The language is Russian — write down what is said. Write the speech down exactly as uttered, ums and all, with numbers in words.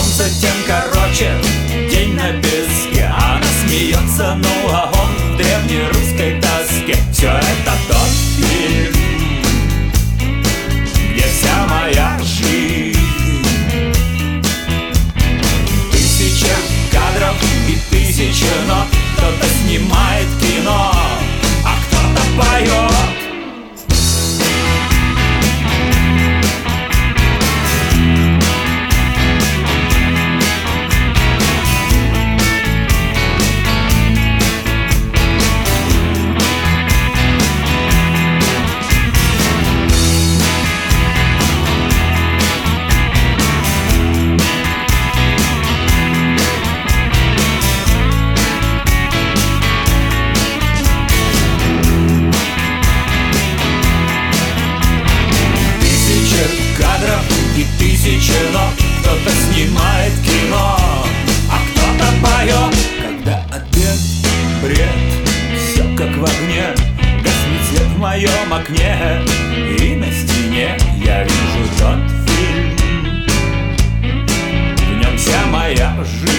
солнце, тем короче день на песке. Она смеется, ну а он в древнерусской тоске. Все это тот фильм, где вся моя жизнь. Тысяча кадров и тысяча нот. Кто-то снимает кино, а кто-то поет. И тысячи нот. Кто-то снимает кино, а кто-то поет. Когда обед, бред, все как в огне. Гаснет свет в моем окне, и на стене я вижу тот фильм. В нем вся моя жизнь.